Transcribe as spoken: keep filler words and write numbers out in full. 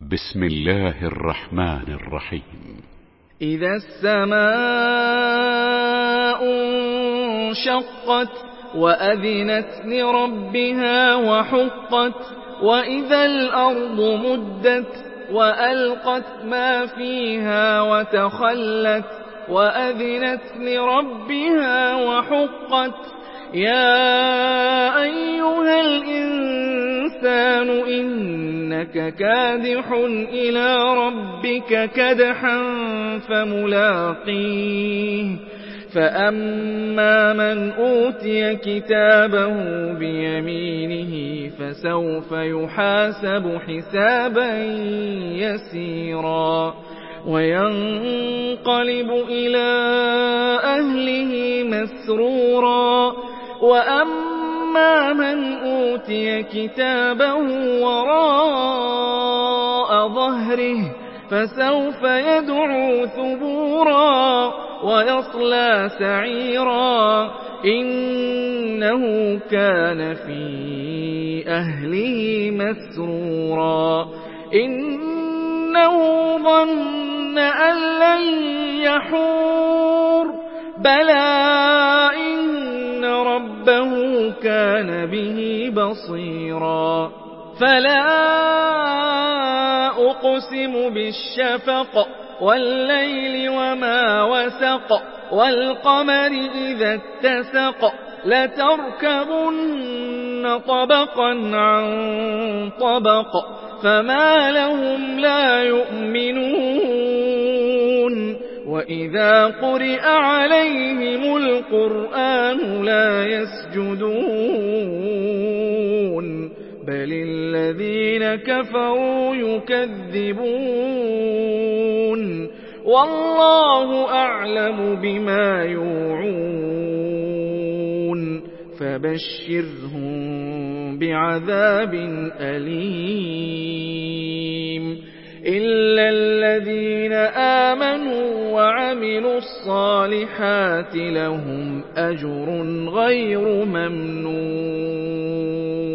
بسم الله الرحمن الرحيم. إذا السماء انشقت وأذنت لربها وحقت وإذا الأرض مدت وألقت ما فيها وتخلت وأذنت لربها وحقت يا أيها الإنسان إنك كادح إلى ربك كدحا فملاقيه فأما من أوتي كتابه بيمينه فسوف يحاسب حسابا يسيرا وينقلب إلى أهله مسرورا وأما من أوتي كتابه وراء ظهره فسوف يدعو ثبورا ويصلى سعيرا إنه كان في أهله مسرورا إنه ظن أن لن يحور بلى إن ربه كان به بصيرا فلا أقسم بالشفق والليل وما وسق والقمر إذا اتسق لتركبن طبقا عن طبق فما لهم لا يؤمنون وإذا قرئ عليهم القرآن لا يسجدون بل الذين كفروا يكذبون والله أعلم بما يوعون فبشرهم بعذاب أليم إلا الذين آمنوا وعملوا الصالحات لهم أجر غير ممنون.